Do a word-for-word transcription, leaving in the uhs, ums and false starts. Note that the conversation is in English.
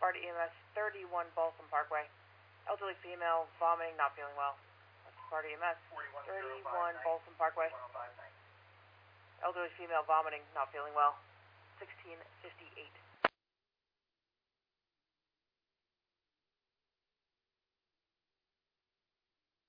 Sparta E M S, thirty-one Balsam Parkway. Elderly female, vomiting, not feeling well. That's Sparta E M S, thirty-one Balsam Parkway. Elderly female, vomiting, not feeling well. sixteen fifty-eight.